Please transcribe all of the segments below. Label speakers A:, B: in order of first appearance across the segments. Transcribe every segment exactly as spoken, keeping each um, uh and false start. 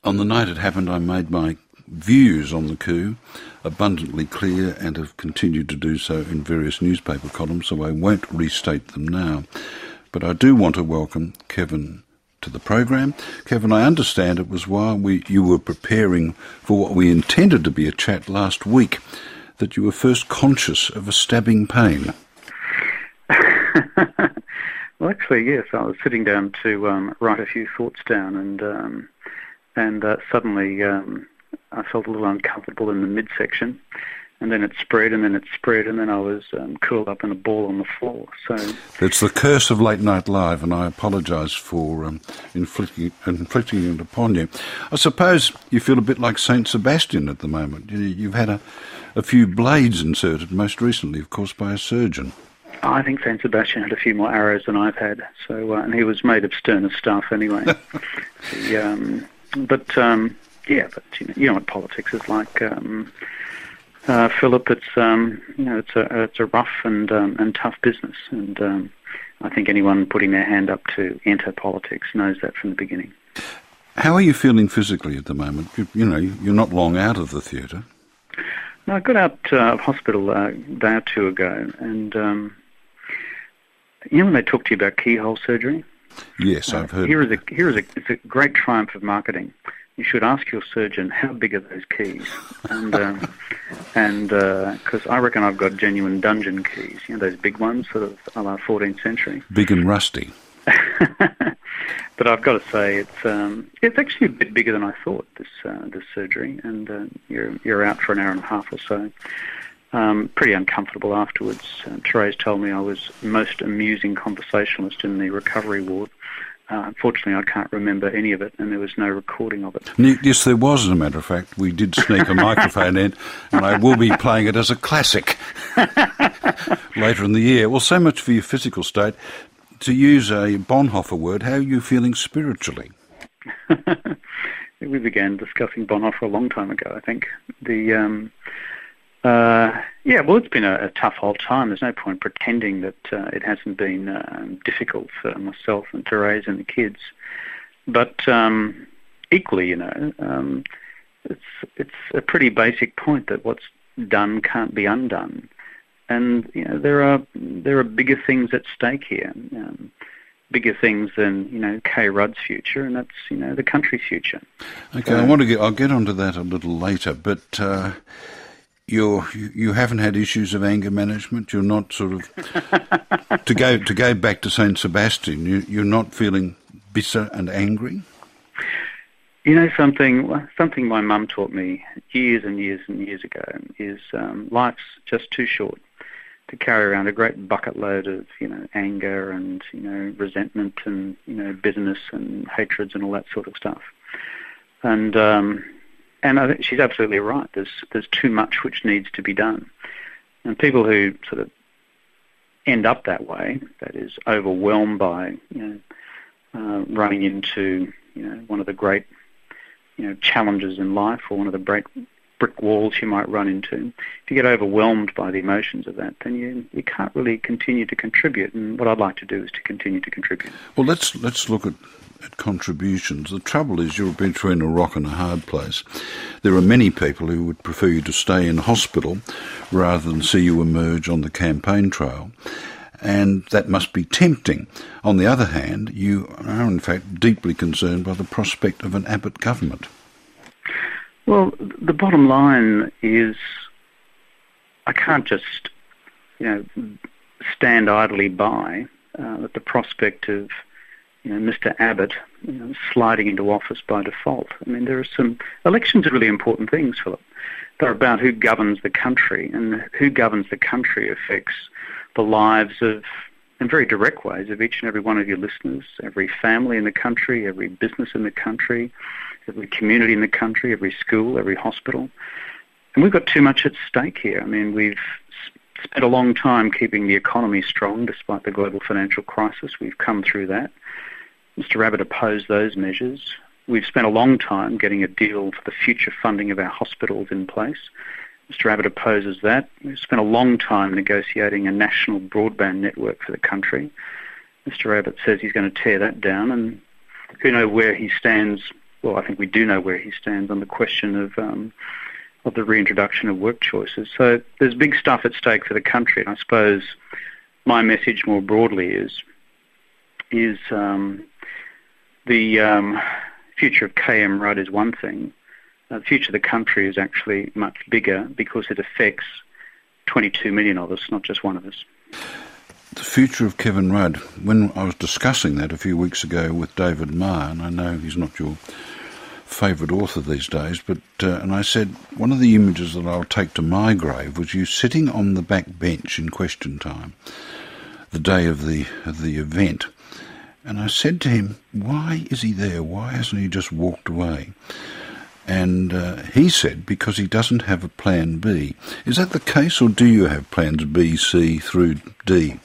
A: On the night it happened, I made my views on the coup abundantly clear and have continued to do so in various newspaper columns, so I won't restate them now. But I do want to welcome Kevin to the program. Kevin, I understand it was while we, you were preparing for what we intended to be a chat last week that you were first conscious of a stabbing pain.
B: Well, actually, yes. I was sitting down to um, write a few thoughts down, and um, and uh, suddenly um, I felt a little uncomfortable in the midsection, and then it spread, and then it spread, and then I was um, curled up in a ball on the floor. So
A: it's the curse of Late Night Live, and I apologise for um, inflicting, inflicting it upon you. I suppose you feel a bit like Saint Sebastian at the moment. You, you've had a, a few blades inserted, most recently, of course, by a surgeon.
B: I think Saint Sebastian had a few more arrows than I've had, so uh, and he was made of sterner stuff anyway. the, um, but um, yeah, but you know, you know what politics is like, um, uh, Philip. It's um, you know, it's a it's a rough and um, and tough business, and um, I think anyone putting their hand up to enter politics knows that from the beginning.
A: How are you feeling physically at the moment? You, you know, you're not long out of the theatre.
B: No, I got out uh, of hospital uh, a day or two ago, and. Um, You know when they talk to you about keyhole surgery?
A: Yes, I've heard.
B: Uh, here is a here is a it's a great triumph of marketing. You should ask your surgeon how big are those keys, and um, and because uh, I reckon I've got genuine dungeon keys. You know those big ones, sort of a la fourteenth century.
A: Big and rusty.
B: But I've got to say it's um, it's actually a bit bigger than I thought. This uh, this surgery, and uh, you're you're out for an hour and a half or so. Um, pretty uncomfortable afterwards. Uh, Therese told me I was the most amusing conversationalist in the recovery ward. Uh, unfortunately, I can't remember any of it, and there was no recording of it.
A: Yes, there was, as a matter of fact. We did sneak a microphone in, and I will be playing it as a classic later in the year. Well, so much for your physical state. To use a Bonhoeffer word, how are you feeling spiritually?
B: We began discussing Bonhoeffer a long time ago, I think. The... Um, Uh, yeah, well, it's been a, a tough whole time. There's no point pretending that uh, it hasn't been uh, difficult for myself and Therese and the kids. But um, equally, you know, um, it's it's a pretty basic point that what's done can't be undone. And you know, there are there are bigger things at stake here, um, bigger things than you know Kay Rudd's future, and that's you know the country's future.
A: Okay, so, I want to get. I'll get onto that a little later, but. Uh, You're, you haven't had issues of anger management. You're not sort of to go to go back to Saint Sebastian. You, you're not feeling bitter and angry.
B: You know something. Something my mum taught me years and years and years ago is um, life's just too short to carry around a great bucket load of you know anger and you know resentment and you know bitterness and hatreds and all that sort of stuff. And um, And I think she's absolutely right. There's there's too much which needs to be done. And people who sort of end up that way, that is overwhelmed by, you know, uh, running into, you know, one of the great, you know, challenges in life or one of the brick, brick walls you might run into. If you get overwhelmed by the emotions of that, then you, you can't really continue to contribute. And what I'd like to do is to continue to contribute.
A: Well, let's let's look at at contributions. The trouble is you're between a rock and a hard place. There are many people who would prefer you to stay in hospital rather than see you emerge on the campaign trail, and that must be tempting. On the other hand, you are in fact deeply concerned by the prospect of an Abbott government.
B: Well, the bottom line is I can't just, you know, stand idly by uh, at the prospect of You know, Mister Abbott you know, sliding into office by default. I mean, there are some... Elections are really important things, Philip. They're about who governs the country, and who governs the country affects the lives of, in very direct ways, of each and every one of your listeners, every family in the country, every business in the country, every community in the country, every school, every hospital. And we've got too much at stake here. I mean, we've spent a long time keeping the economy strong despite the global financial crisis. We've come through that. Mister Abbott opposed those measures. We've spent a long time getting a deal for the future funding of our hospitals in place. Mister Abbott opposes that. We've spent a long time negotiating a national broadband network for the country. Mister Abbott says he's going to tear that down, and who knows where he stands well, I think we do know where he stands on the question of um, of the reintroduction of work choices. So there's big stuff at stake for the country, and I suppose my message more broadly is is um, the um, future of K M Rudd is one thing. Uh, the future of the country is actually much bigger because it affects twenty-two million of us, not just one of us.
A: The future of Kevin Rudd. When I was discussing that a few weeks ago with David Marr, and I know he's not your favourite author these days, but uh, and I said one of the images that I'll take to my grave was you sitting on the back bench in Question Time, the day of the of the event, and I said to him, "Why is he there? Why hasn't he just walked away?" And uh, he said, because he doesn't have a plan B. Is that the case, or do you have plans B, C, through D?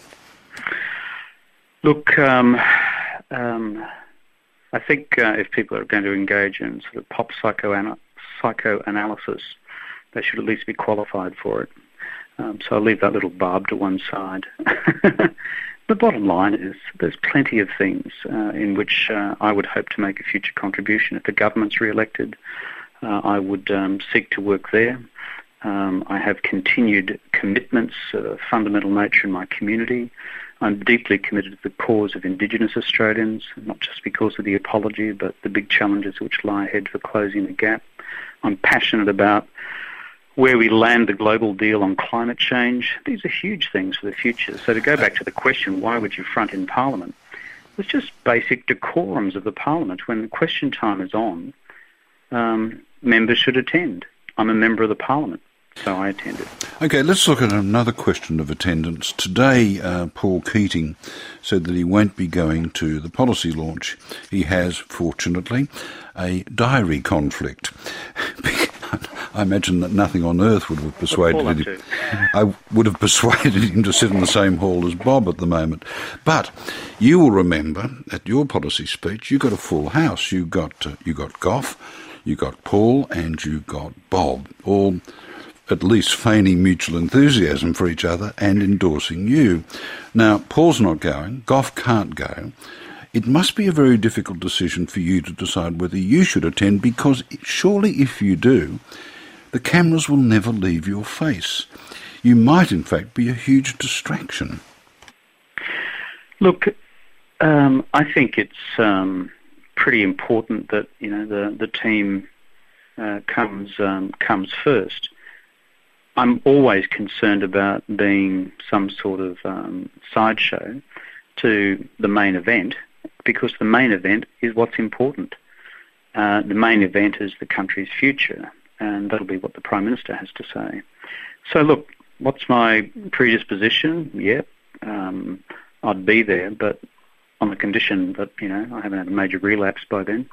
B: Look, um, um, I think uh, if people are going to engage in sort of pop psychoana- psychoanalysis, they should at least be qualified for it. Um, so I'll leave that little barb to one side. The bottom line is there's plenty of things uh, in which uh, I would hope to make a future contribution. If the government's re-elected, uh, I would um, seek to work there. Um, I have continued commitments of a fundamental nature in my community. I'm deeply committed to the cause of Indigenous Australians, not just because of the apology, but the big challenges which lie ahead for closing the gap. I'm passionate about where we land the global deal on climate change. These are huge things for the future. So to go back to the question, why would you front in Parliament? It's just basic decorums of the Parliament. When the question time is on, um, members should attend. I'm a member of the Parliament, so I attended.
A: Okay, let's look at another question of attendance. Today, uh, Paul Keating said that he won't be going to the policy launch. He has, fortunately, a diary conflict. I imagine that nothing on earth would have persuaded him. I would have persuaded him to sit in the same hall as Bob at the moment. But you will remember at your policy speech, you got a full house. You got uh, you got Gough, you got Paul, and you got Bob, all at least feigning mutual enthusiasm for each other and endorsing you. Now, Paul's not going. Gough can't go. It must be a very difficult decision for you to decide whether you should attend, because surely if you do, the cameras will never leave your face. You might, in fact, be a huge distraction.
B: Look, um, I think it's um, pretty important that you know the the team uh, comes um, comes first. I'm always concerned about being some sort of um, sideshow to the main event, because the main event is what's important. Uh, the main event is the country's future, and that'll be what the Prime Minister has to say. So look, what's my predisposition? Yeah, um, I'd be there, but on the condition that, you know, I haven't had a major relapse by then.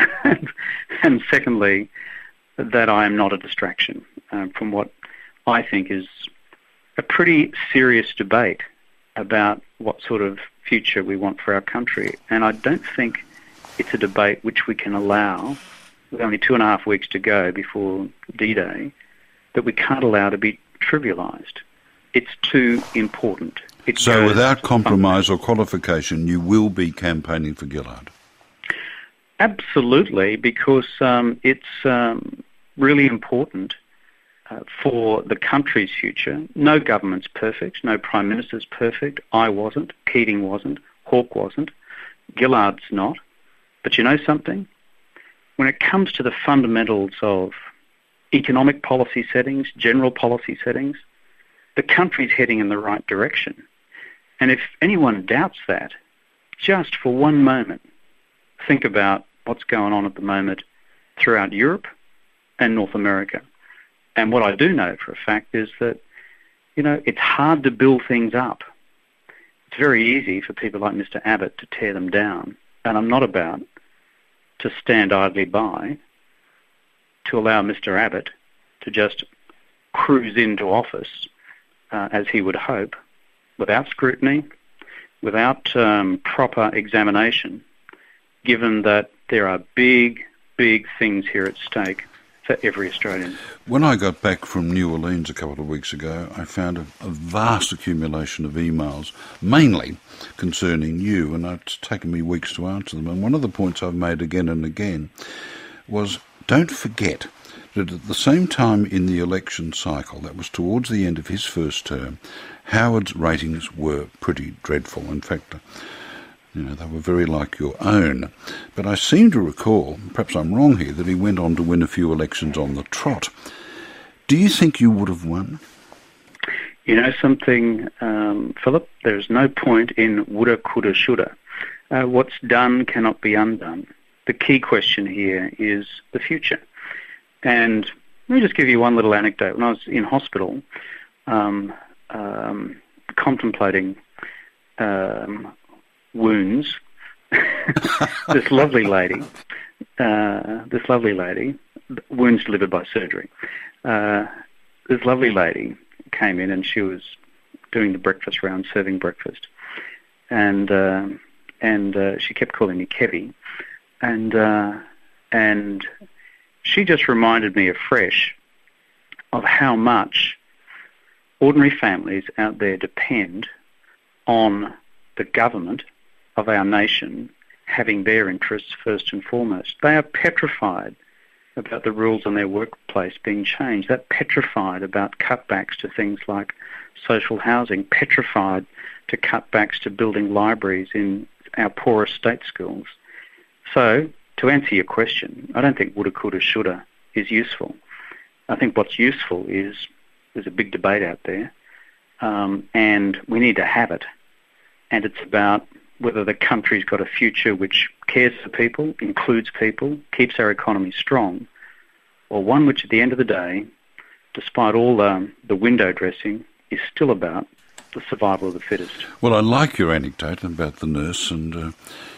B: And secondly, that I am not a distraction um, from what I think is a pretty serious debate about what sort of future we want for our country. And I don't think it's a debate which we can allow, with only two and a half weeks to go before D-Day, that we can't allow to be trivialised. It's too important. It
A: so without compromise or qualification, you will be campaigning for Gillard?
B: Absolutely, because um, it's um, really important uh, for the country's future. No government's perfect. No Prime Minister's perfect. I wasn't. Keating wasn't. Hawke wasn't. Gillard's not. But you know something? When it comes to the fundamentals of economic policy settings, general policy settings, the country's heading in the right direction. And if anyone doubts that, just for one moment, think about what's going on at the moment throughout Europe and North America. And what I do know for a fact is that, you know, it's hard to build things up. It's very easy for people like Mister Abbott to tear them down. And I'm not about to stand idly by to allow Mister Abbott to just cruise into office, uh, as he would hope, without scrutiny, without um, proper examination, given that there are big, big things here at stake for every Australian.
A: When I got back from New Orleans a couple of weeks ago, I found a, a vast accumulation of emails, mainly concerning you, and it's taken me weeks to answer them. And one of the points I've made again and again was, don't forget that at the same time in the election cycle, that was towards the end of his first term, Howard's ratings were pretty dreadful. In fact, you know, they were very like your own. But I seem to recall, perhaps I'm wrong here, that he went on to win a few elections on the trot. Do you think you would have won?
B: You know something, um, Philip? There's no point in woulda, coulda, shoulda. Uh, what's done cannot be undone. The key question here is the future. And let me just give you one little anecdote. When I was in hospital, um, um, contemplating um, wounds, this lovely lady, uh, this lovely lady, wounds delivered by surgery, uh, this lovely lady came in and she was doing the breakfast round, serving breakfast. And uh, and uh, she kept calling me Kevy. And uh, and she just reminded me afresh of how much ordinary families out there depend on the government of our nation having their interests first and foremost. They are petrified about the rules on their workplace being changed. They're petrified about cutbacks to things like social housing, petrified to cutbacks to building libraries in our poorest state schools. So, to answer your question, I don't think woulda, coulda, shoulda is useful. I think what's useful is there's a big debate out there, um, and we need to have it. And it's about whether the country's got a future which cares for people, includes people, keeps our economy strong, or one which at the end of the day, despite all um, the window dressing, is still about the survival of the fittest.
A: Well, I like your anecdote about the nurse, and uh,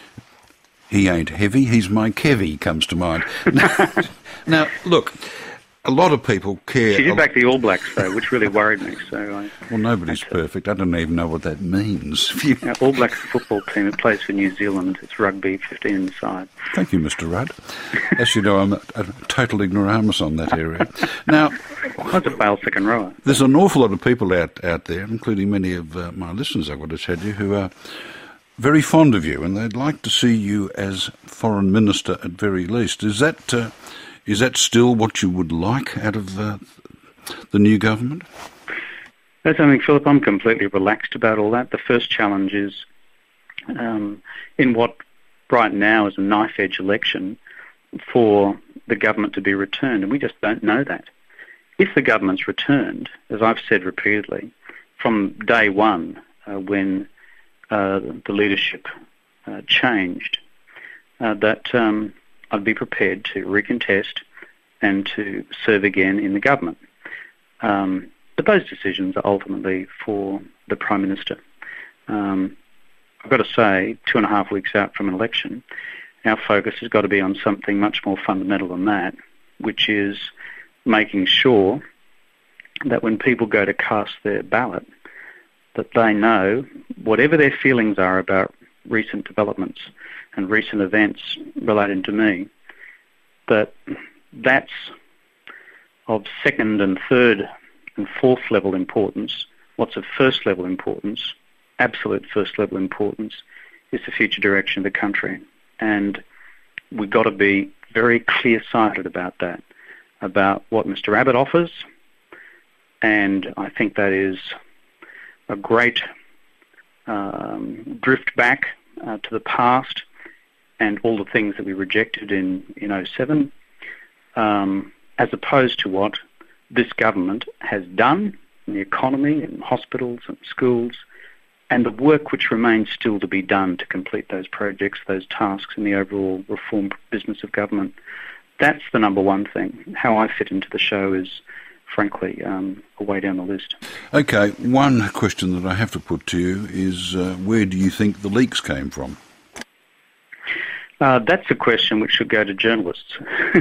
A: he ain't heavy, he's my Kevy, comes to mind. Now, now, look, a lot of people care...
B: She did back the All Blacks, though, which really worried me. So I,
A: well, nobody's perfect. I don't even know what that means.
B: Now, All Blacks football team, it plays for New Zealand. It's rugby, fifteen inside.
A: Thank you, Mister Rudd. As you know, I'm a, a total ignoramus on that area. Now...
B: I was a failed second rower.
A: There's an awful lot of people out, out there, including many of uh, my listeners, I've got to tell you, who are very fond of you, and they'd like to see you as Foreign Minister at very least. Is that... Uh, Is that still what you would like out of uh, the new government?
B: That's something, Philip, I'm completely relaxed about all that. The first challenge is um, in what right now is a knife-edge election for the government to be returned, and we just don't know that. If the government's returned, as I've said repeatedly, from day one uh, when uh, the leadership uh, changed, uh, that... Um, I'd be prepared to recontest and to serve again in the government. Um, but those decisions are ultimately for the Prime Minister. Um, I've got to say, two and a half weeks out from an election, our focus has got to be on something much more fundamental than that, which is making sure that when people go to cast their ballot, that they know, whatever their feelings are about recent developments and recent events relating to me, that that's of second and third and fourth level importance. What's of first level importance, absolute first level importance, is the future direction of the country. And we've got to be very clear-sighted about that, about what Mister Abbott offers, and I think that is a great um, drift back uh, to the past and all the things that we rejected in, in oh seven, um, as opposed to what this government has done in the economy, in hospitals and schools, and the work which remains still to be done to complete those projects, those tasks in the overall reform business of government. That's the number one thing. How I fit into the show is, frankly, um, a way down the list. OK,
A: one question that I have to put to you is uh, where do you think the leaks came from?
B: Uh, that's a question which should go to journalists.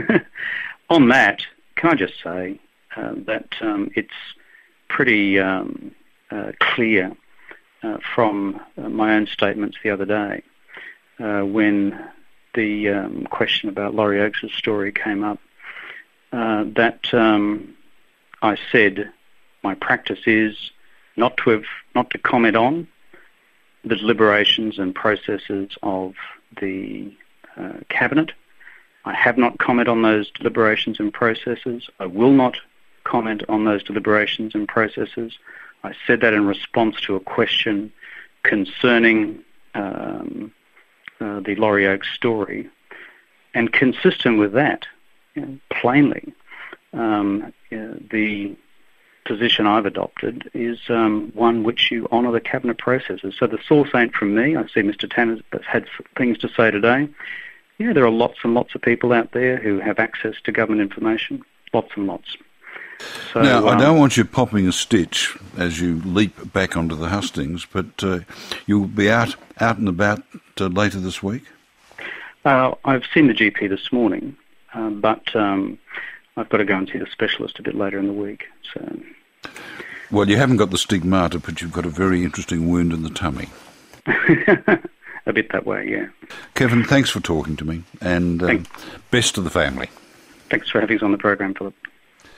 B: On that, can I just say uh, that um, it's pretty um, uh, clear uh, from uh, my own statements the other day uh, when the um, question about Laurie Oakes' story came up. uh, that um, I said my practice is not to have, not to comment on the deliberations and processes of the uh, Cabinet. I have not commented on those deliberations and processes. I will not comment on those deliberations and processes. I said that in response to a question concerning um, uh, the Laurie Oakes story. And consistent with that, you know, plainly, um, you know, the position I've adopted is um, one which you honour the Cabinet processes. So the source ain't from me. I see Mister Tanner has had things to say today. Yeah, there are lots and lots of people out there who have access to government information, lots and lots. So,
A: now,
B: um,
A: I don't want you popping a stitch as you leap back onto the hustings, but uh, you'll be out, out and about uh, later this week?
B: Uh, I've seen the G P this morning, uh, but um, I've got to go and see the specialist a bit later in the week. So,
A: well, you haven't got the stigmata, but you've got a very interesting wound in the tummy.
B: A bit that way, yeah.
A: Kevin, thanks for talking to me, and um, best to the family.
B: Thanks for having us on the program, Philip.